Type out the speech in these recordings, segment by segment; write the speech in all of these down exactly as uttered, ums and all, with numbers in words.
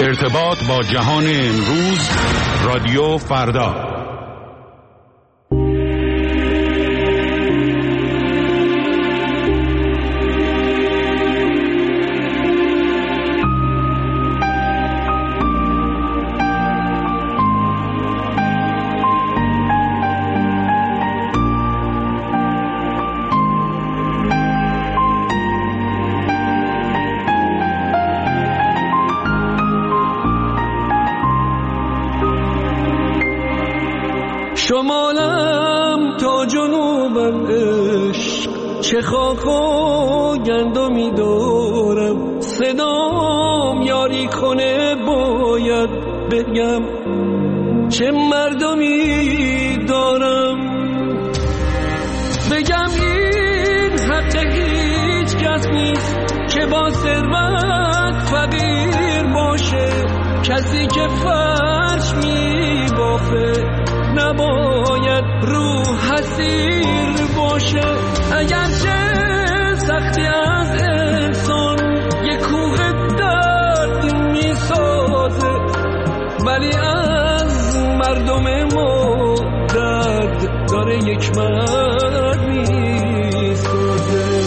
ارتباط با جهان امروز، رادیو فردا. شمالم تا جنوبم عشق، چه خاک و گندمی دارم، صدام یاری کنه باید بگم چه مردمی دارم. بگم این حق هیچ کس نیست که با ثروت فقیر باشه، کسی که فرش می بافه نباید رو حسیر باشه. اگرچه سختی از انسان یک کوه درد می سازه، ولی از مردم ما درد داره یک مرد می سازه.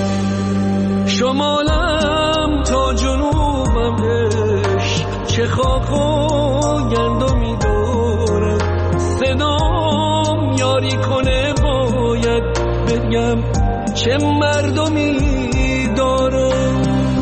شمالم تا جنوبم عشق، چه خاک و گندمی دارم، صدام یاری کنه باید بگم چه مردمی دارم.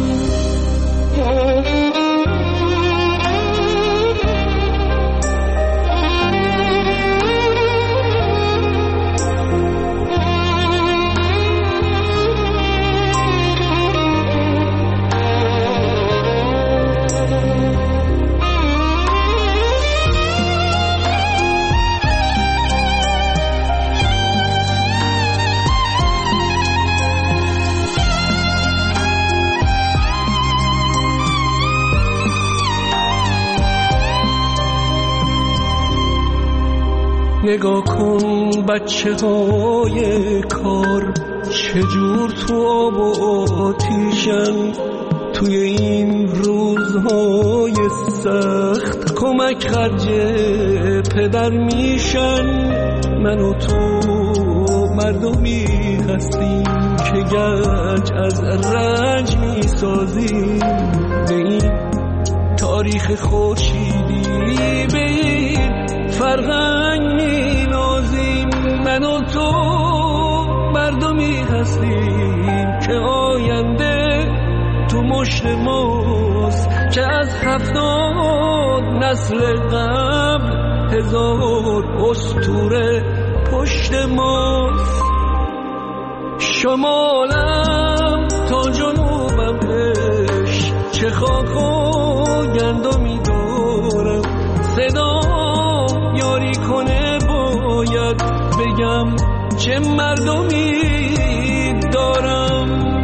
نگاه کن بچه های کار چجور تو آب و آتیشن، توی این روزهای سخت کمک خرج پدر میشن. من و تو مردمی هستیم که گنج از رنج میسازیم، به این تاریخ خورشیدی به این فرهنگ می نازیم. من و تو مردمی هستیم که آینده تو مشت ماست، که از هفتاد نسل قبل هزار اسطوره پشت ماست. شمالم تا جنوبم عشق، چه خاک و گندمی دارم، صدام یاری کنه باید بگم چه مردمی دارم.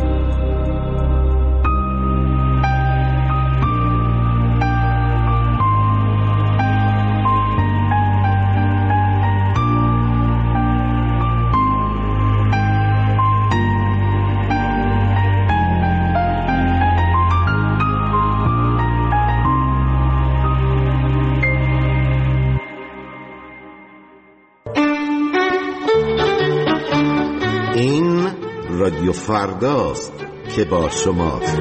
رادیو فرداست که با شماست.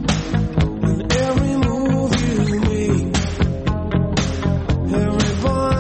Every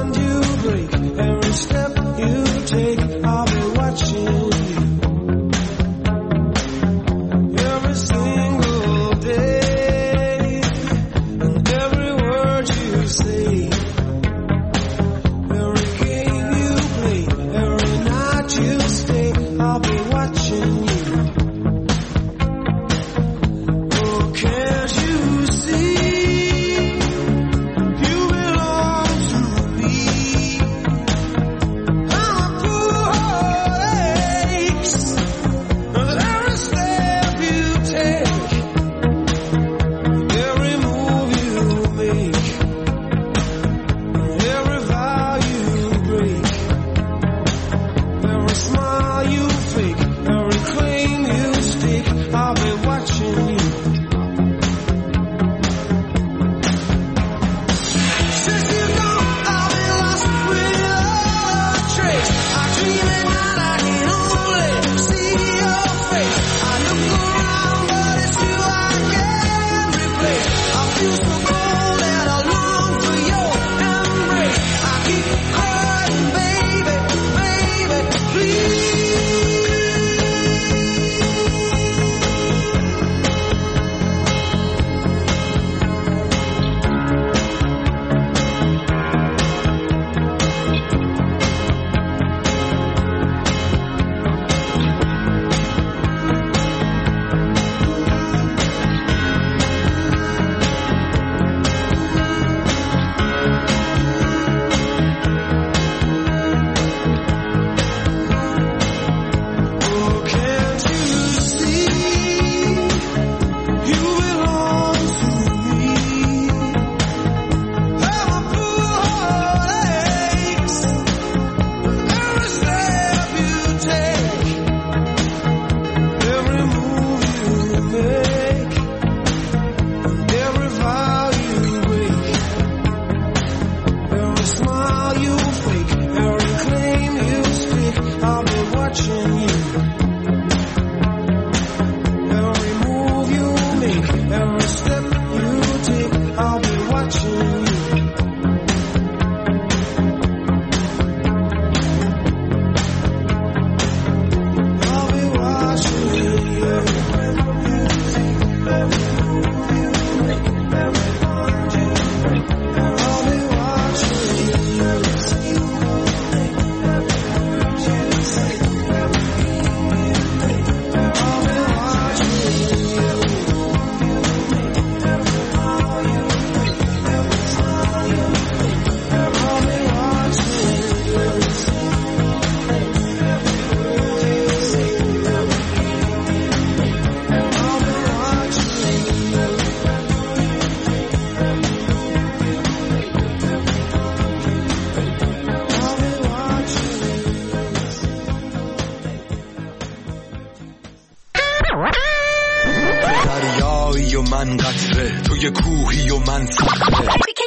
دریایی و من قطره، توی کوهی و من صخره.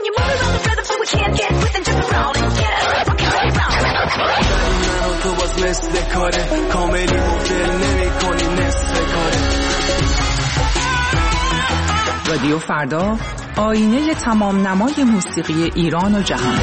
من و تو باز مثل کاره، کاملی مفل نمی کنی نصف کاره. رادیو فردا، آینه تمام نمای موسیقی ایران و جهان.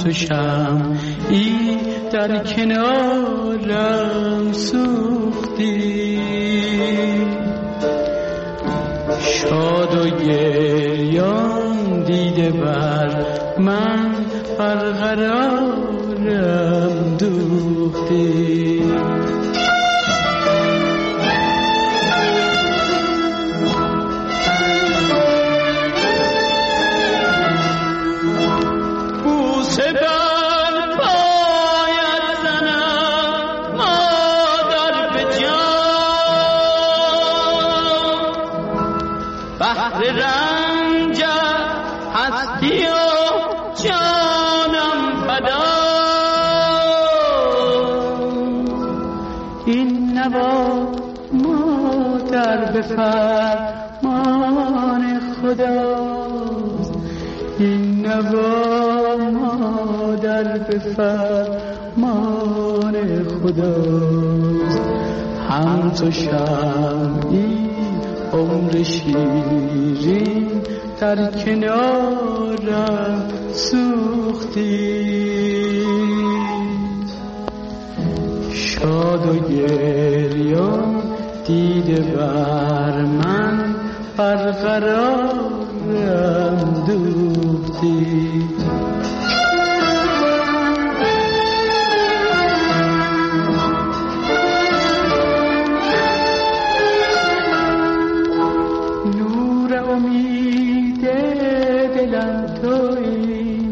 تو شمعی در کنارم سوختی، شاد و گریان دیده بر من برقرارم دوختی. به فرمان خداست، این نوا مادر به فرمان خداست. هم تو شمعی عمر شیرین در کنارم سوختی، شاد و گریان دیده بر من برقرارم دوختی. نور امید دلم تویی،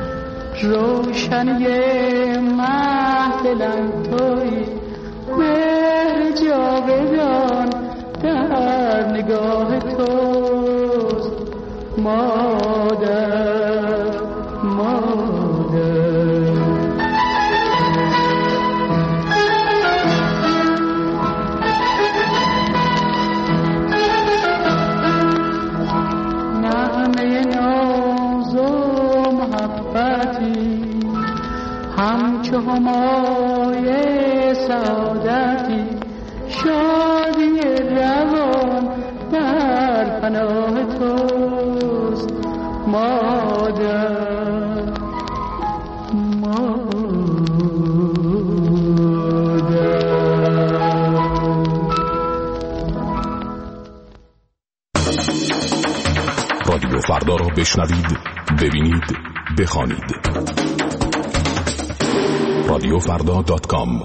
روشنی محفلم تویی، مهر جاودان در نگاه توست مادر، مادر. نغمه ناز و محبتی، همچو همای سعادتی، شادی روان در پناه توست مادر، مادر. رادیو فردا را بشنوید، ببینید، بخوانید. رادیو فردا دات کام.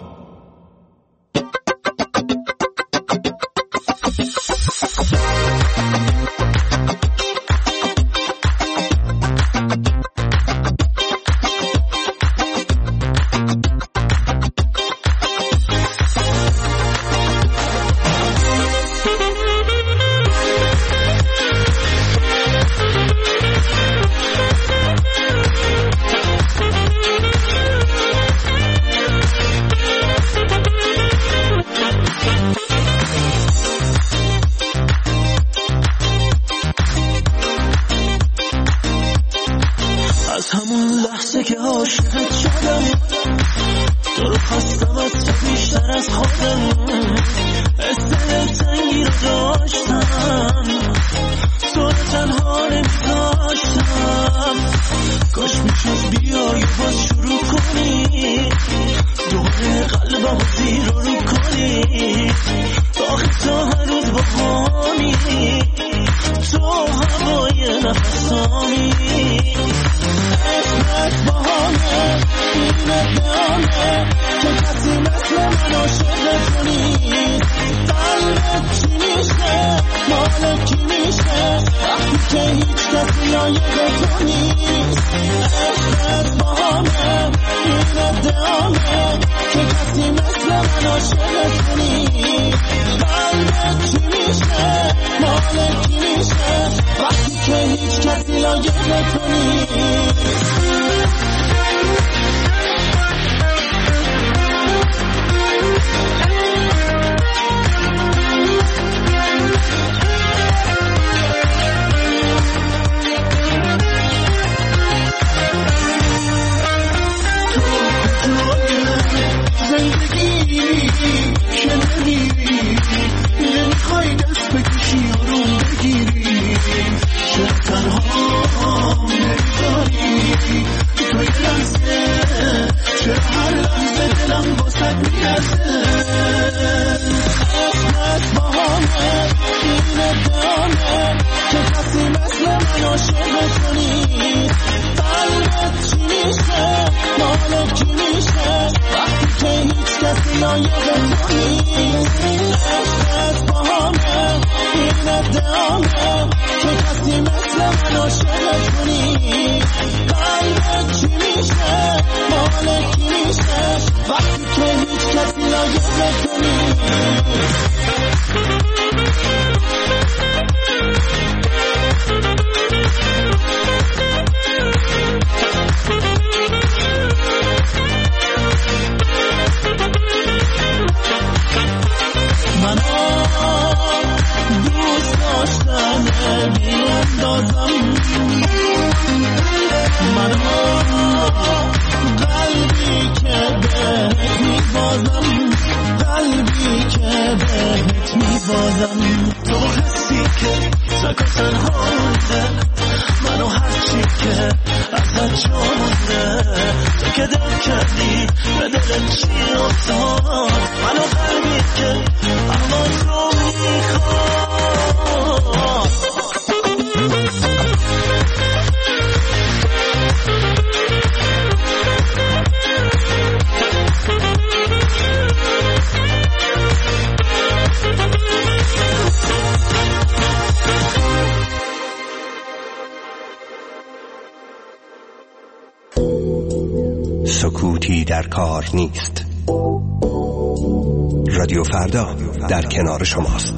تنها نمیذاری چه هر لحظه دلم واسه میرسه قسمت با همه این ادامه که کسی مثل من عاشق کنی قلبت چی میشه مال کی میشه وقتی که هیچ کسی لایق کنی قسمت با همه این ادامه که کسی مثل من عاشق کنی قلبت چی میشه مال کی میشه وقتی که هیچ کسی لایق کنی منو دوست داشتن بیاندازم منو قلبی که بهت میبازم قلبی که بهت میبازم تو حسی که تک تنها مونده منو هرچی که ازت جانده تو که دل کردی به دلم چی افتاد منو قلبی که اما تو میخواد سکوتی در کار نیست. رادیو فردا در کنار شماست.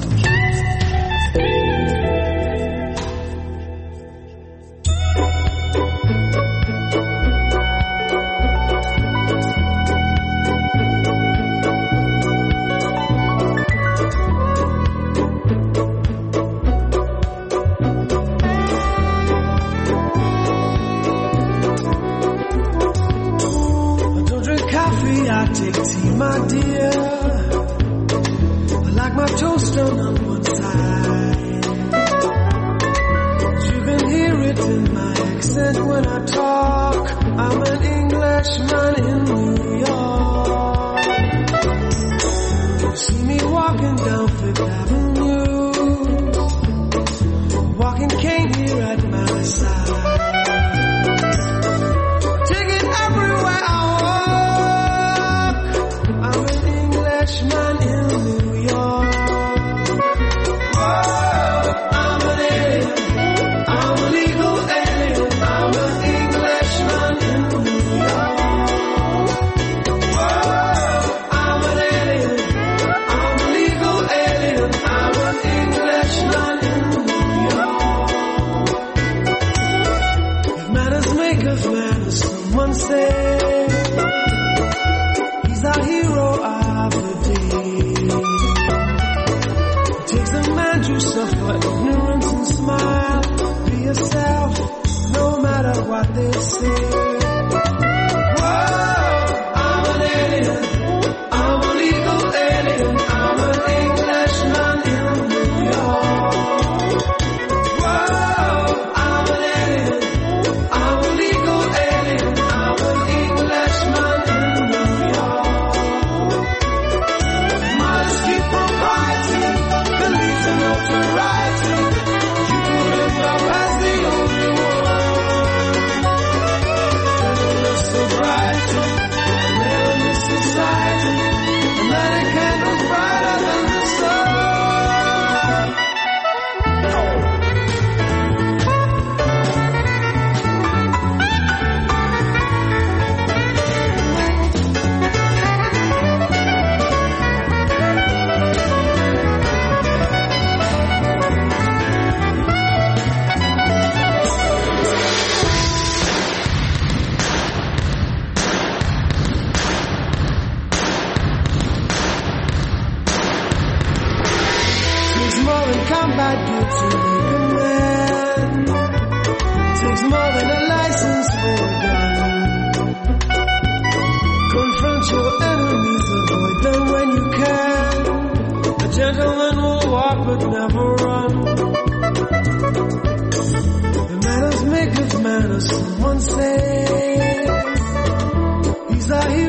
Someone say he's a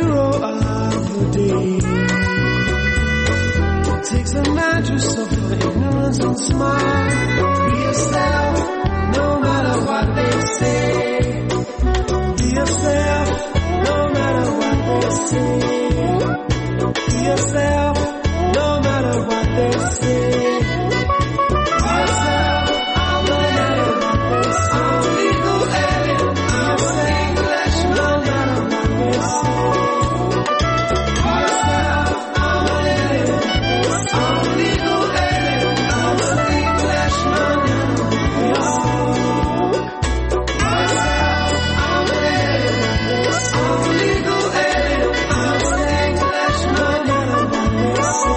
don't smile. Be yourself, no matter what they say. Be yourself, no matter what they say. Be yourself, no matter what they say. Be yourself, no matter what they say. I'm legal alien, I'm English, no matter what they say. Be yourself, I'm alien, I'm legal alien, I'm English, no matter what they say. Be yourself, I'm alien, I'm legal alien, I'm English, no matter what they say.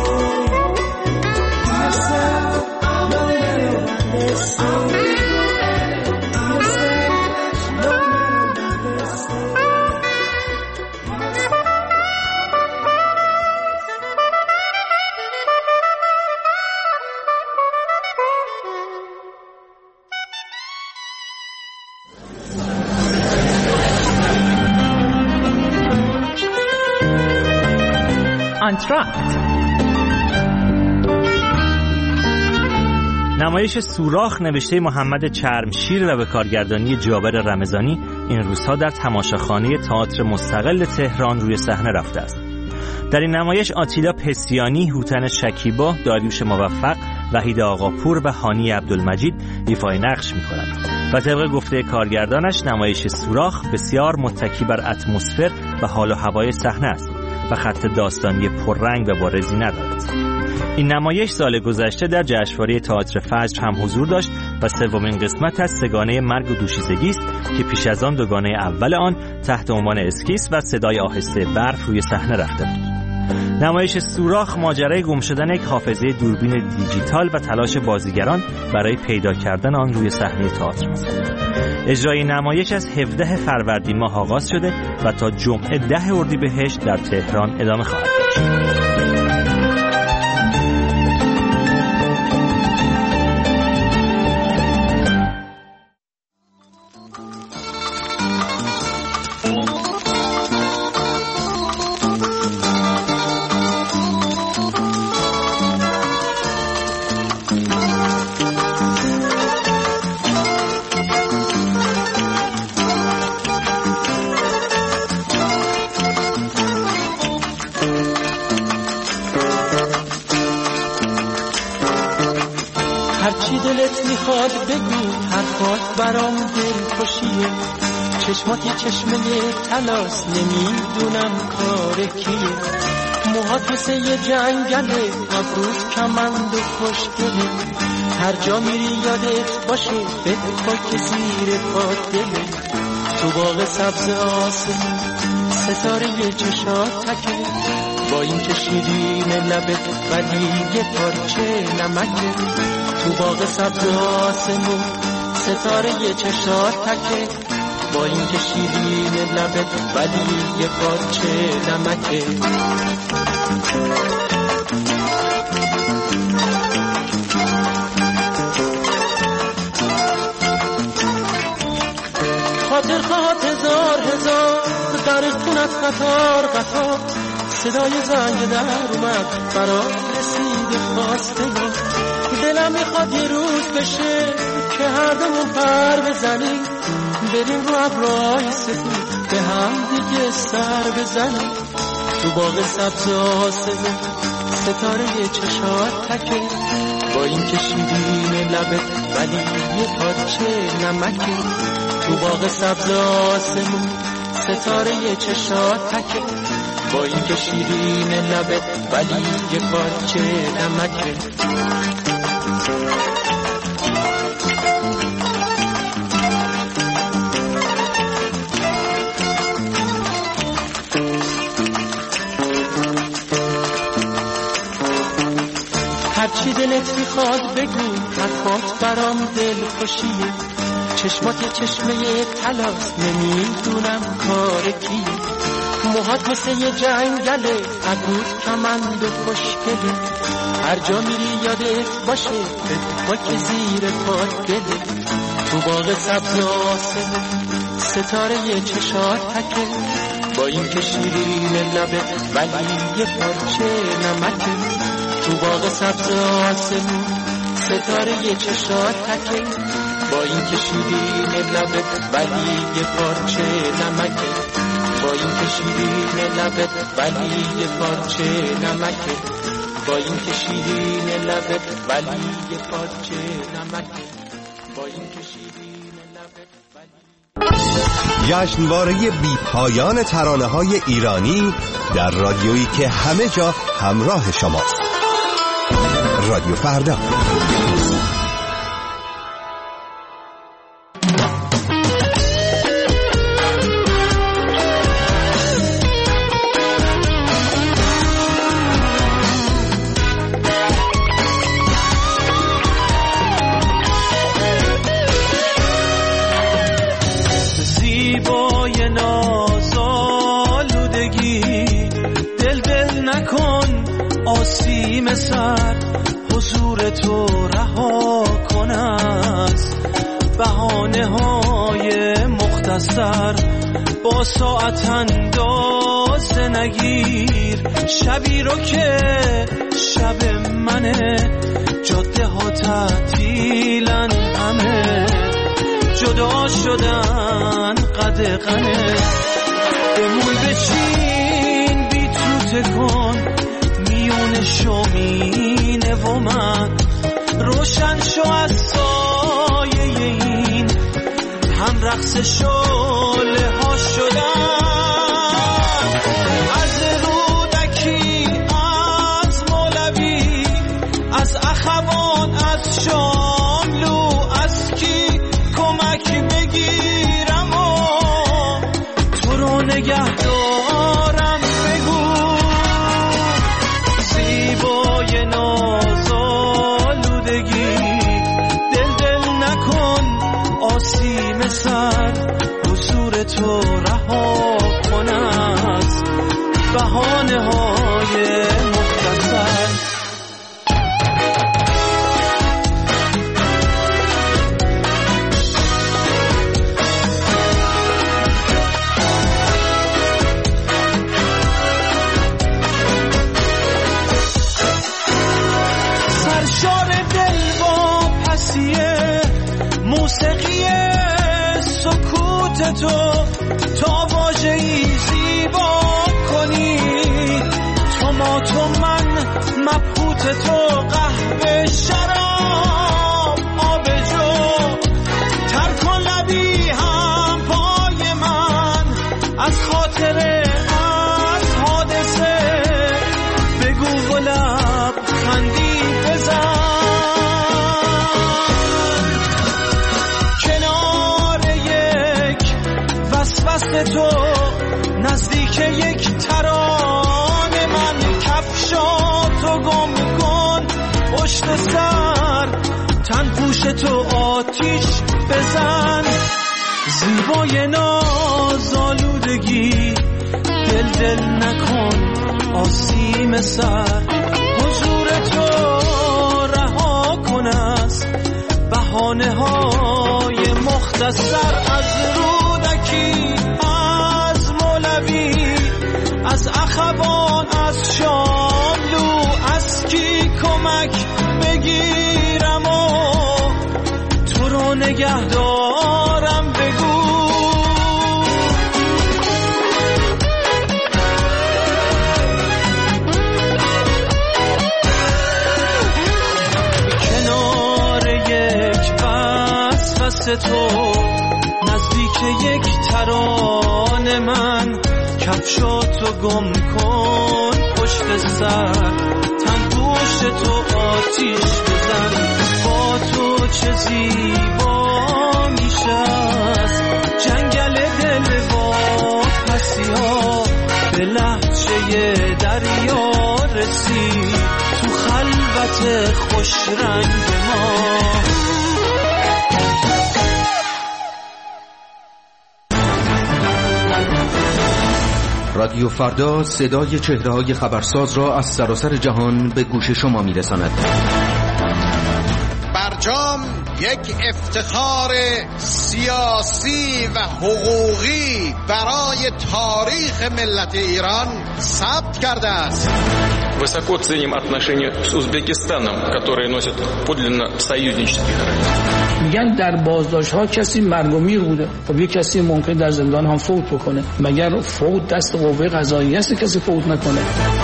آنتراکت. نمایش سوراخ نوشته محمد چرمشیر و به کارگردانی جابر رمضانی این روزها در تماشاخانه تئاتر مستقل تهران روی صحنه رفته است. در این نمایش آتیلا پسیانی، هوتن شکیبا، داریوش موفق، وحید آقاپور و هانی عبدالمجید ایفای نقش می‌کنند و طبق گفته کارگردانش نمایش سوراخ بسیار متکی بر اتمسفر و حال و هوای صحنه است و خط داستانی پررنگ و بارزی ندارد. این نمایش سال گذشته در جشنواره تئاتر فجر هم حضور داشت و سومین قسمت از سگانه مرگ و دوشیزگی است که پیش از آن دوگانه اول آن تحت عنوان اسکیس و صدای آهسته برف روی صحنه رفته بود. نمایش سوراخ ماجرای گم شدن یک حافظه دوربین دیجیتال و تلاش بازیگران برای پیدا کردن آن روی صحنه تئاتر است. اجرای نمایش از هفدهم فروردین ماه آغاز شده و تا جمعه ده اردیبهشت در تهران ادامه خواهد داشت. هرچی دلت میخواد بگو، حرفات برام دل خوشیه. چشماتی چشمه تلاس، نمیدونم کار کیه. موهات مثل یه جنگله، ابروت کمند و خوشگله. هر جا میری یادت باشه، بپاک زیر پات دله. تو باغ سبز آسمون ستاره چشات تکه، با این که شیرین لبت ولی یه پارچه نمکه. تو باغ سبز آسمون ستاره چشات تکه، با این که شیرین لبت ولی یه پارچه نمکه. خاطر خواهد هزار هزار در خونت قطار قطار، صدای زنگ در اومد برام رسید خواسته ما. دلم میخواد یه روز بشه که هر دومون پر بزنیم، بریم رو ابرهای سفید به هم دیگه سر بزنیم. تو باغ سبز آسمون ستاره چشات تکه، با این که شیرین لبت ولی یه پارچه نمکه. تو باغ سبز آسمون ستاره چشات تکه، با این که شیرین لبت ولی یه پارچه نمکه. هرچی دلت میخواد بگو، حرفات برام دل خوشیه. چشمات چشمه تلاس، نمیدونم کار کیه. موهات مثل یه جنگله، ابروت کمند و خوشگله. هر جا میری یادت باشه، بپاک زیر پات دله. تو باغ سبز آسمون ستاره چشات تکه، با این که شیرین لبت ولی یه پارچه نمکه. تو باغ سبز آسمون ستاره چشات تکه، با این که شیرین لبت ولی یه پارچه نمکه، با این که شیرین لبت ولی یه پارچه نمکه، با این که شیرین لبت ولی یه پارچه نمکه، با این که شیرین لبت ولی. جشنواره بی پایان ترانه‌های ایرانی در رادیویی که همه جا همراه شماست. رادیو فردا. زیبای نازآلودگی، دل دل نکن آسیم سر، حضور تو رها کن از بهانه های مختصر، با ساعت اندازه نگیر شبی رو که شب منه، جاده ها تعطیلن همه، جدا شدن قدغنه، بمون بچین بی تو تکن میون شومینه و من، روشن شو از سایه این هم رقص شعله ها شدن، از رودکی از مولوی از اخوان از شاملو، از کی کمک بگیرم و تو رو نگه دارم، بگو زیبای نازآلودگی، دل دل نکن آسیم سر، حضور تو رها کن از بهانه های مختصر. موسیقی سکوت تو تا واژه‌ای زیبا کنی، تو ما تو من مبهوت تو، قهوه شراب آب جو، تر کن لبی هم پای من از خاطره از حادثه، بگو و لب خندی بزن، وسوسه تو نزدیک یک ترانه، من کفشاتو گم کن پشت سر، تن پوش تو آتیش بزن، زیبای نازآلودگی، دل دل نکن آسیم سر، حضور تو رها کن از بهانه های مختصر، از رودکی از مولوی از اخوان از شاملو، از کی کمک بگیرم و تو رو نگه دارم، بگو کنار یک وسوسه تو نزدیک یک ترانه، من کفشاتو گم کن پشت سر، تن پوشت تو آتیش بزن، با تو چه زیبا میشه از جنگل دل واپسی ها، به لهجه دریا رسید تو خلوت خوش رنگ ما. رادیو فردا صدای چهره‌های خبرساز را از سراسر جهان به گوش شما می‌رساند. بر برجام یک افتخار سیاسی و حقوقی برای تاریخ ملت ایران ثبت کرده است. Высоко ценим отношения с Узбекистаном, которые носят подлинно союзнический характер. میگن در بازداشت‌ها کسی مرگ و میر بوده. خب یک کسی ممکن در زندان هم فوت بکنه. مگر فوت دست قوه قضاییه است کسی فوت نکنه؟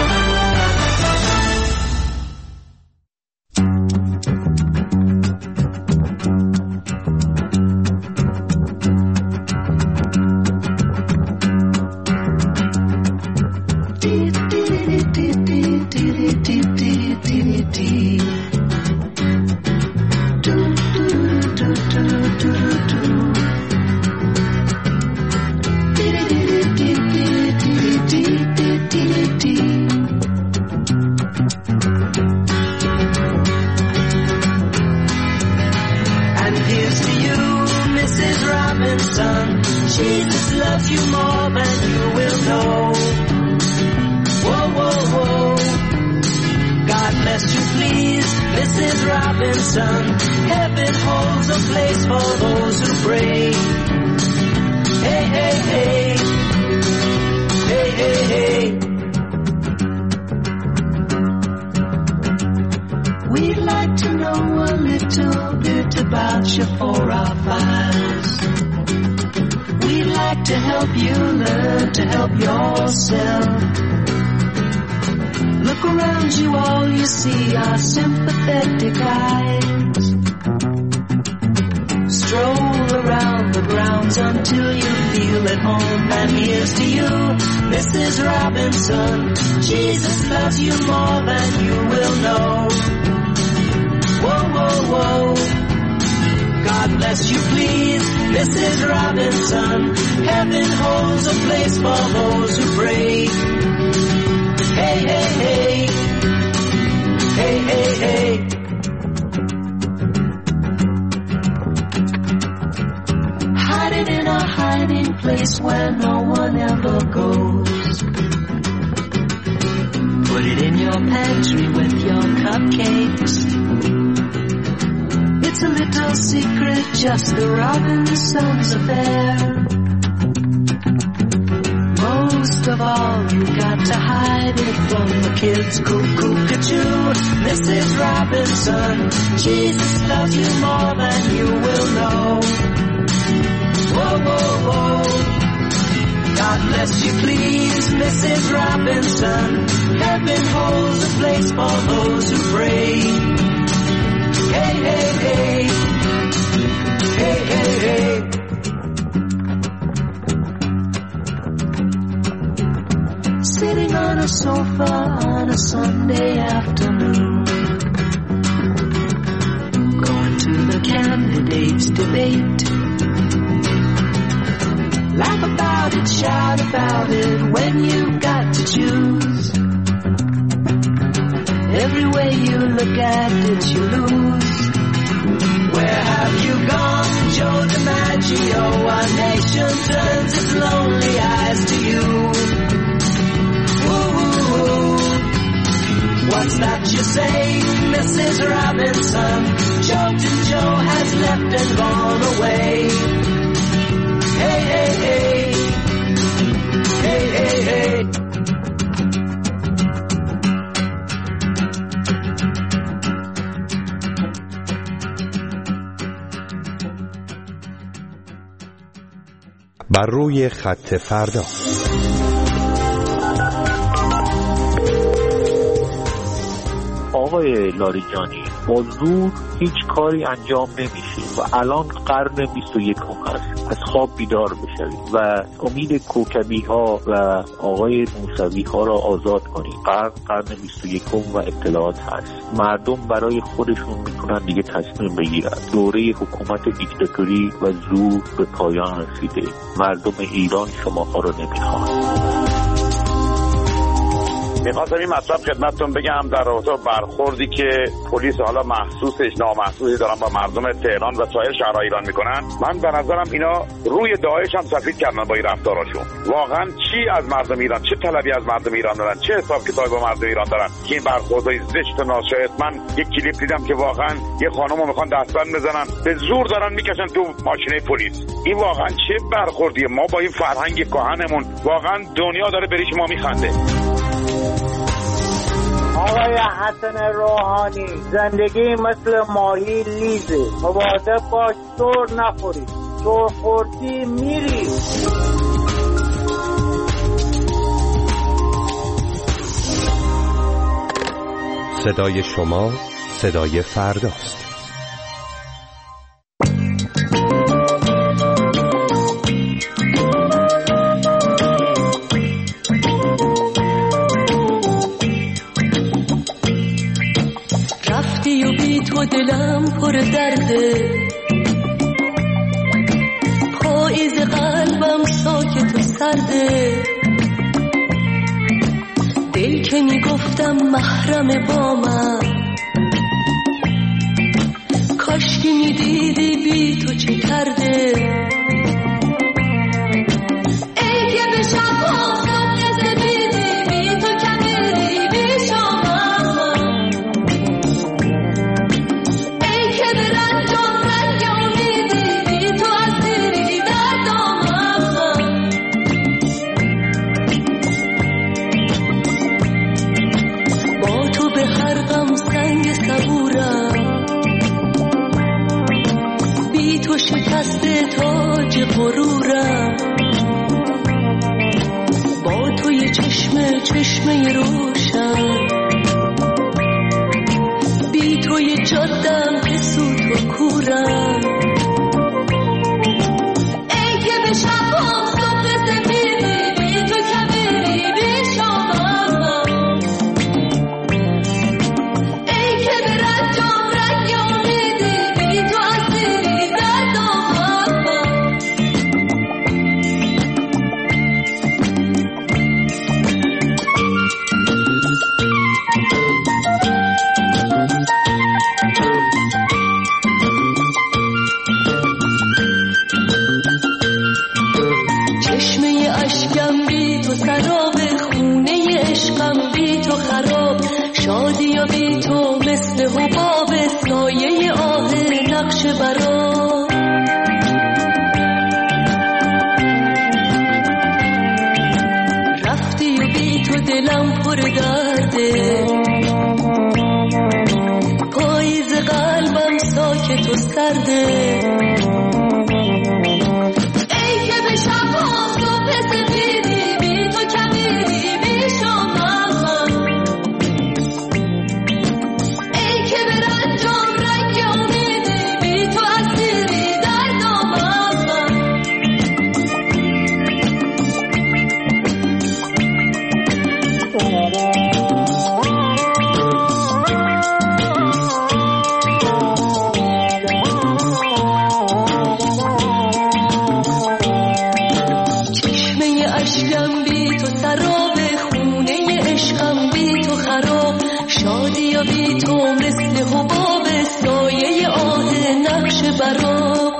Just the Robinsons affair. Most of all, you got to hide it from the kids. Cuckoo-cuckoo, Missus Robinson. Jesus loves you more than you will know. Whoa, whoa, whoa. God bless you, please, Missus Robinson. Heaven holds a place for those who pray. Hey, hey, hey. Hey, hey, hey. Sitting on a sofa on a Sunday afternoon, going to the candidates' debate. Laugh about it, shout about it when you've got to choose. Every way you look at it, you lose. Where have you gone, Joe DiMaggio? Our nation turns its lonely eyes to you. Ooh, what's that you say, Missus Robinson? Joltin' Joe has left and gone away. Hey, hey, hey. Hey, hey, hey. بر روی خط فردا. آقای لاریجانی، با زور هیچ کاری انجام نمیشه و الان قرن بیست و یکم هست. از خواب بیدار بشوید و امید کوکبی ها و آقای موسوی ها را آزاد کنید. قرن قرن بیست و یکم و اطلاعات هست. مردم برای خودشون میتونن دیگه تصمیم بگیرن. دوره حکومت دیکتاتوری و زور به پایان رسیده. مردم ایران شما ها را نمیخوان. میخواستم این مطلب خدمتتون بگم در رابطه برخوردی که پلیس حالا محسوسش نامحسوسی دارن با مردم تهران و سایر شهرهای ایران میکنن. من به نظرم اینا روی داعش هم سفید کردن با این رفتاراشون. واقعا چی از مردم ایران، چه طلبی از مردم ایران دارن، چه حساب کتابی با مردم ایران دارن که این برخوردهای زشت و ناشایست. من یک کلیپ دیدم که واقعا یه خانمو میخوان دستبند بزنن، به زور دارن میکشن تو ماشینه پلیس. این واقعا چه برخوردیه؟ ما با این فرهنگ کهنمون واقعا دنیا داره بریش ما میخنده. آقای حسن روحانی، زندگی مثل ماهی لیزه، مواظب باش سر نخوری، سر خوردی میری. صدای شما صدای فرداست. رفتی و بی تو دلم پر درده، پاییز قلبم ساکت و سرده، دل که میگفتم محرم با من، کاش که میدیدی بی تو چه کرده. ای که به شب آفتاب نزدیدی بی تو کمیری بی شامم، ای که به رنجام رنگ امیدی بی تو اسیری در دامم. با تو به هر غم سنگ صبورم، بی تو شکست تاج غرورم، با تو یه چشمه چشمه روشن، بی تو یه جادم که سوت و کورم. ای که به شب آفتاب سفیدی بی تو کبیری بی شامم، ای که به رنجام رنگ امیدی بی تو اسیری در دامم. چشمه اشکم بی تو سراب، خونه عشقم بی تو خراب، شادی یا بی تو مثل حباب، سایه آه نقش برا. رفتی و بی تو دلم پر درده، پاییز قلبم ساکت و سرده، ای که به شب آفتاب سفیدی بی تو کمیری بی شامم، ای که به رنجام رنگ امیدی بی تو اسیری در دامم. چشمه اشکم بی تو سراب، خونه عشقم بی تو خراب، شادی یا بی تو مثل حباب، سایه آه نقش برا.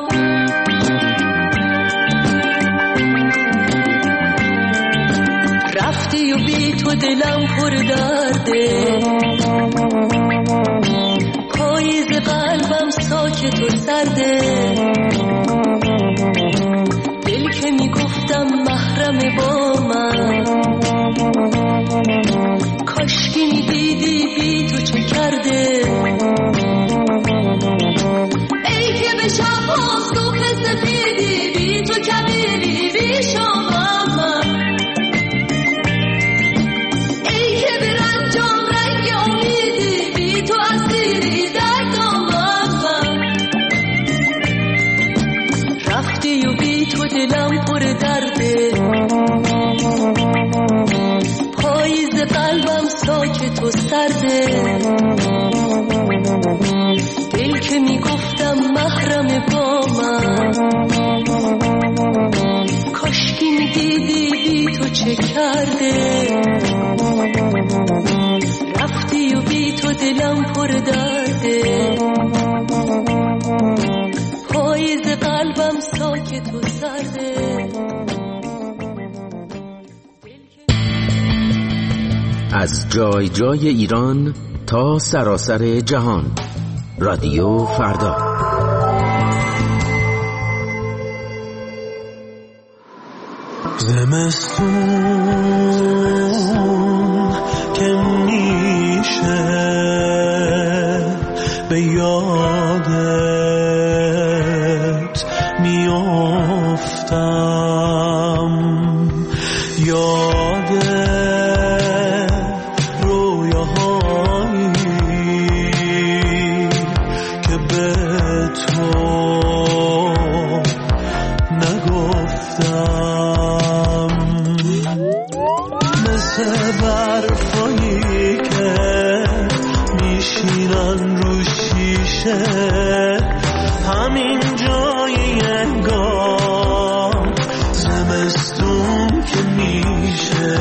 رفتی و بی تو دلم پر درده، پاییز قلبم ساکت و سرده، دل که میگفتم محرم با من، کاش که میدیدی بی تو چه کرده. ای که به شب آفتاب سفیدی بی تو کمیری بی شامم، ای که به رنجام رنگ امیدی بی تو اسیری در دامم. رفتی و بی تو دلم پر درده، پاییز قلبم ساکت و سرده، دل که میگفتم محرم با من، کاش که میدیدی بی تو چه کرده. رفتی و بی تو دلم پر درده، پاییز قلبم ساکت و سرده. از جای جای ایران تا سراسر جهان، رادیو فردا. زمستون که میشه به یادت میافتم، یادت همین جای انگار زمستون که میشه،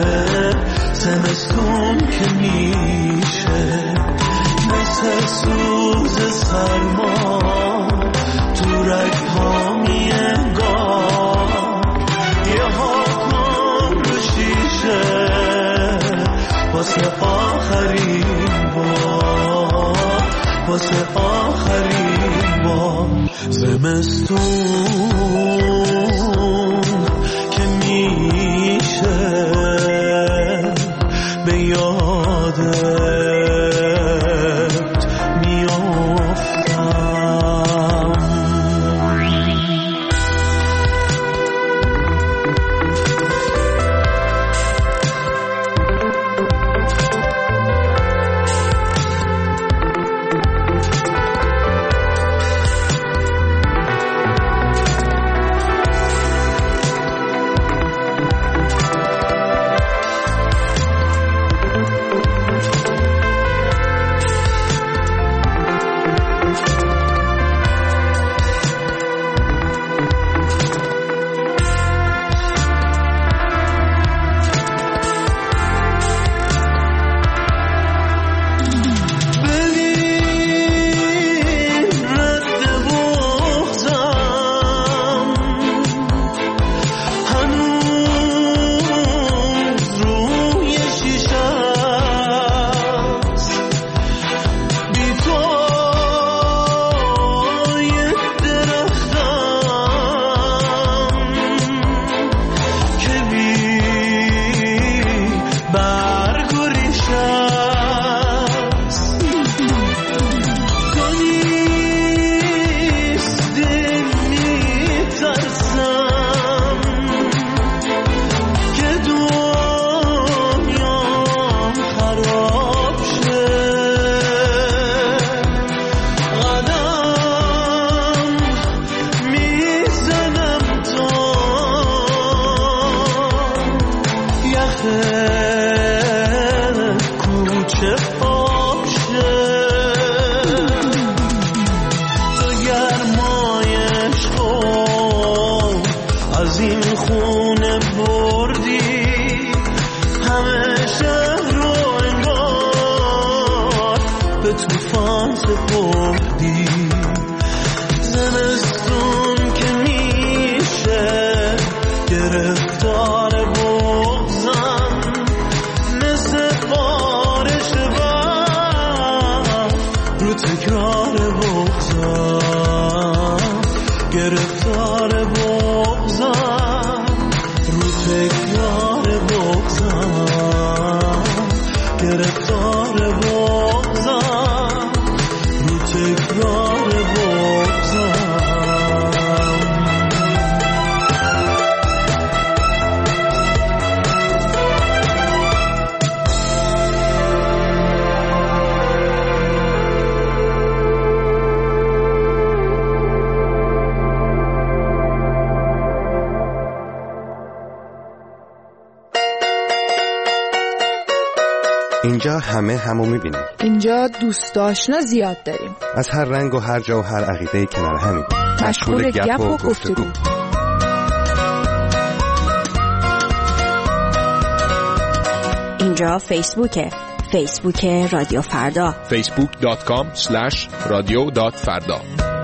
زمستون که میشه مثل سوز سرما تو رگ‌ها میانگار، یه ها کن رو شیشه واسه آخرین بار، واسه آخرین بار. زمستون که میشه به یادت میافتم. اینجا همه همو میبینیم. اینجا دوست آشنا زیاد داریم. از هر رنگ و هر جا و هر عقیده کنار همیم. مشغول گپ و گفتگو. اینجا فیسبوکه، فیسبوک رادیو فردا، فیسبوک دات کام اسلش رادیو دات فردا.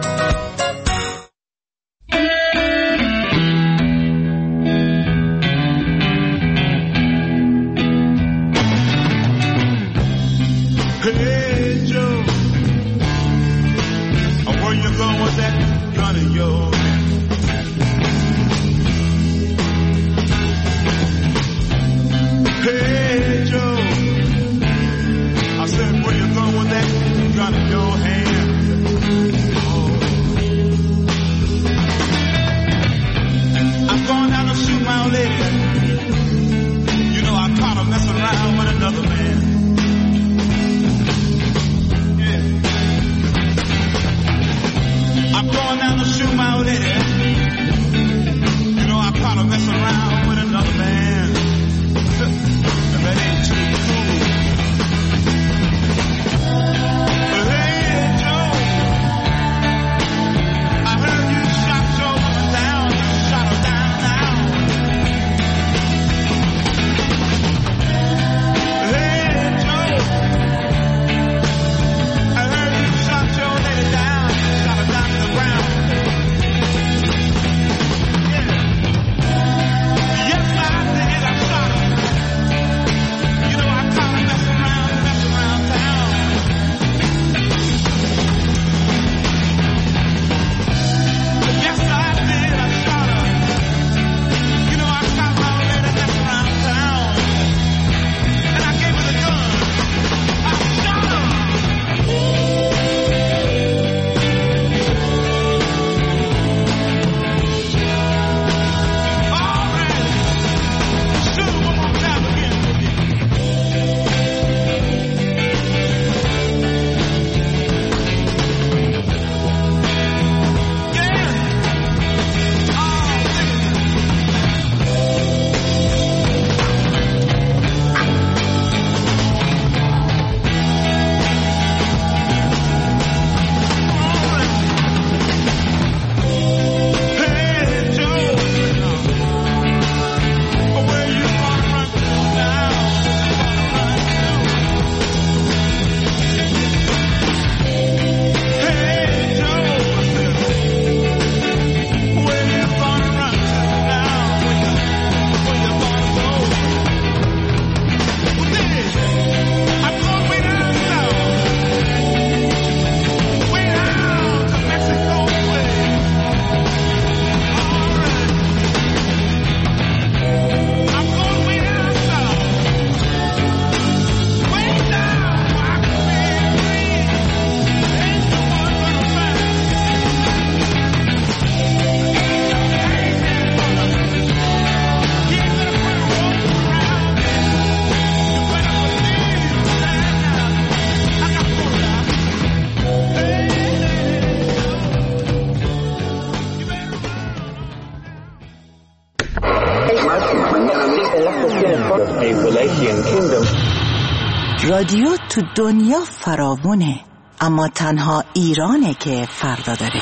رادیو تو دنیا فراوونه، اما تنها ایرانه که فردا داره.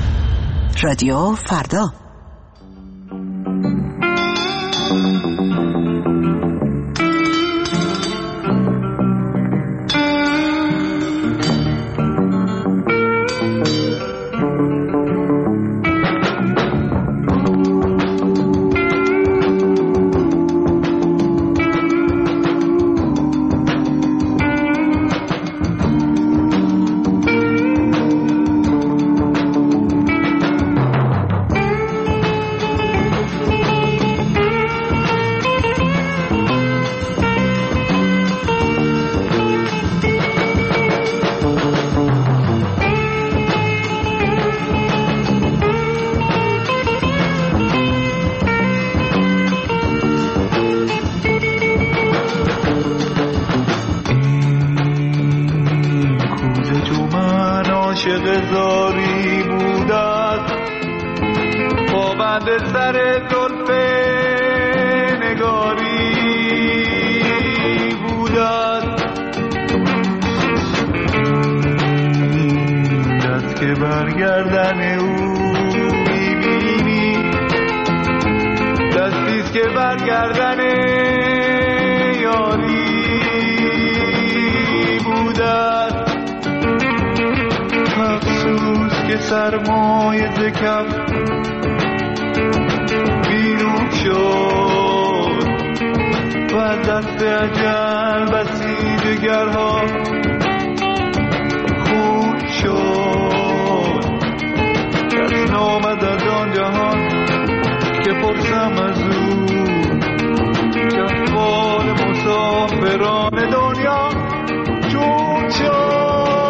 رادیو فردا. زاری بودت پابند سر زلف نگاری بودت دست که برگردن او میبینی دستیست که برگردن یاری سرمایه دکم بیرون شد و دست اجل بسی جگرها خون شد. کس نامد از آن جهان که پرسم از او که احوال مسافران دنیا چون شد.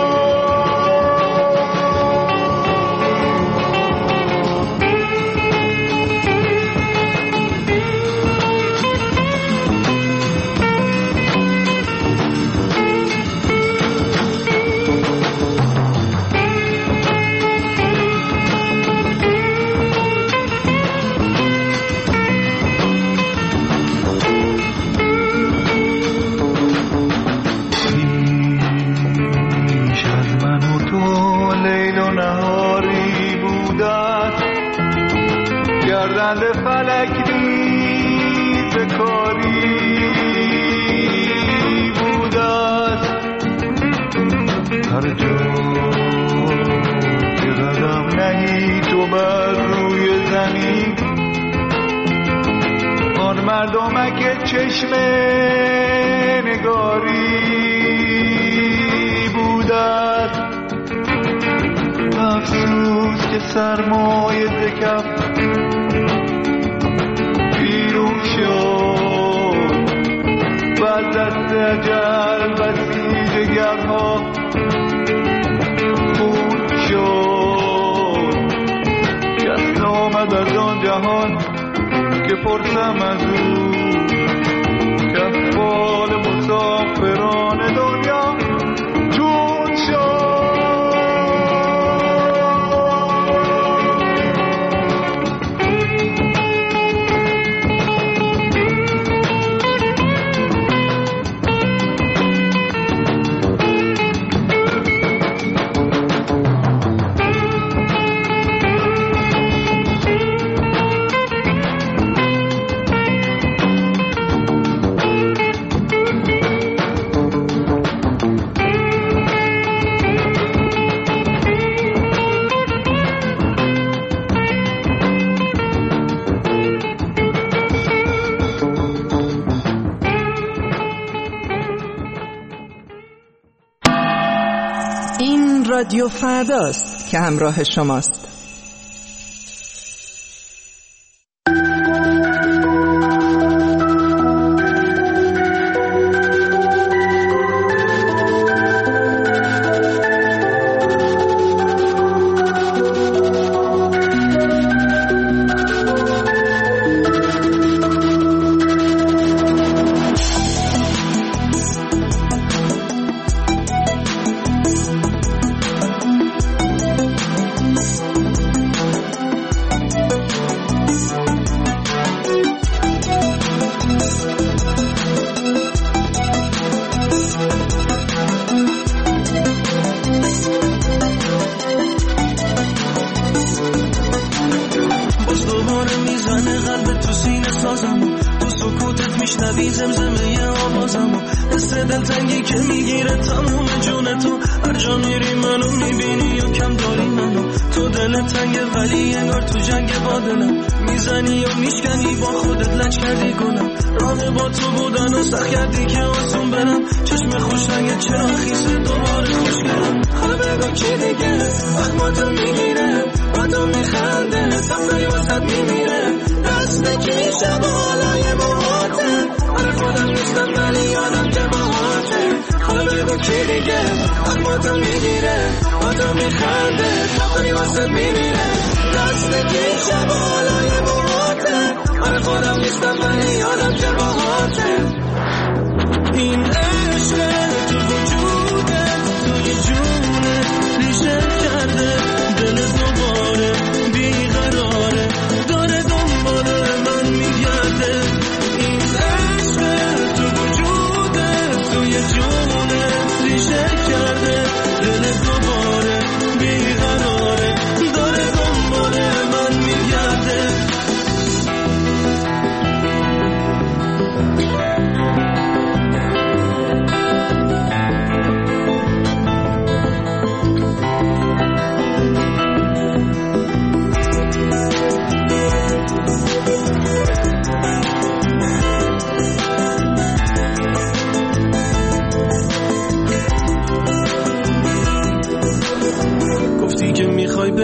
گردند فلک نیز کاری بود است. هر جا که قدم نهی تو بر روی زمین آن مردمک چشم نگاری بود است. افسوس که سرمایه دکم بیرون شد و دست اجل بسی جگرها خون شد. کس نامد از آن جهان که پرسم از او که احوال مسافران دنیا چون شد. رادیو فرداست که همراه شماست.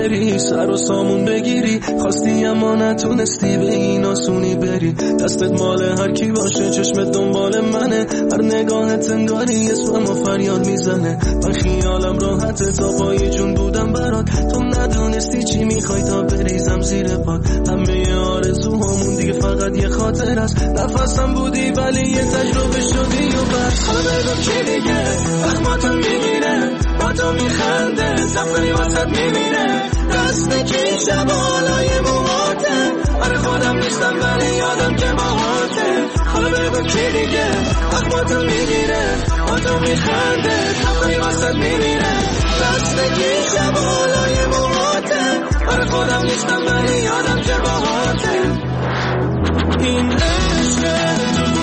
بری، سر و سامون بگیری، خواستی اما نتونستی به این آسونی بری. دستت مال هر کی باشه، چشمت دنبال منه، هر نگاهت انگاری اسممو فریاد میزنه. من خیالم راحته تا پای جون بودم برات، تو ندونستی چی میخوای تا بریزم زیر پات. همه آرزوهامون دیگه فقط یه خاطر است، نفسم بودی ولی یه تجربه شدی و بس. حالا بگم چی دیگه، وقت ما تو میگیره، با تو میخنده، سفری واسد میمیره. دست کی شب بالای موهاته، آره خودم نیستم ولی یادم که باهاته. حالا بگم چی دیگه، وقت ما تو میگیره، با تو میخنده، سفری واسد میمیره. دست کی شب بالای موهاته، آره خودم نیستم ولی یادم که باهاته. این عشق